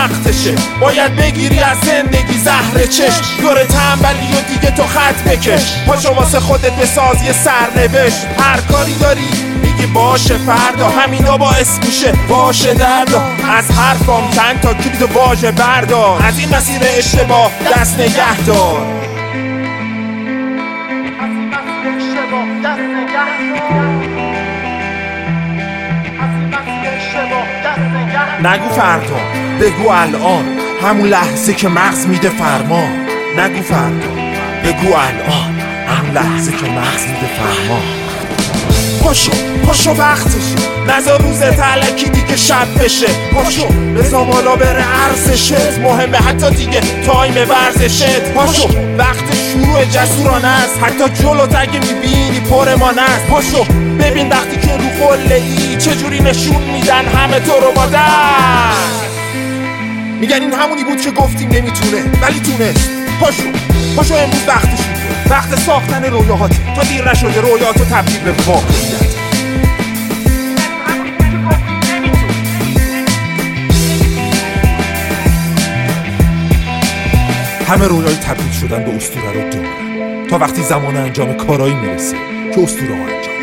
وقتشه، باید بگیری از زندگی زهر چشم. دوره تنبلی و دیگه تو خط بکش، پاشو واسه خودت بساز یه سرنوشت. هر کاری داری میگی باشه فردا، همینا باعث میشه باشه دردا. از حرفام چند تا کلید و واژه بردار، از این مسیر اشتباه دست نگه دار. نگو فردا، بگو الان، همون لحظه که مغز میده فرمان. نگو فردا، بگو الان، همون لحظه که مغز میده فرمان. پاشو وقتشه، نذار روز تلکی دیگه شب بشه. پاشو بذار بالا بره ارزشت، مهمه حتی دیگه تایم ورزشت. پاشو وقت شروع جسورانه است، حتی جلوت اگه میبینی پرمانه است. پاشو ببین وقتی که رو قله ای چجوری نشون میدن همه تو رو با دست. میگن این همونی بود که گفتیم نمیتونه ولی تونست. پاشو امروز وقتش بوده، وقت ساختن رویاهاته تا دیر نشده رویاتو تبدیل به واقعیت. همه رویای تبدیل شدن به اسطوره رو دارن تا وقتی زمان انجام کارایی میرسه که اسطوره ها انجام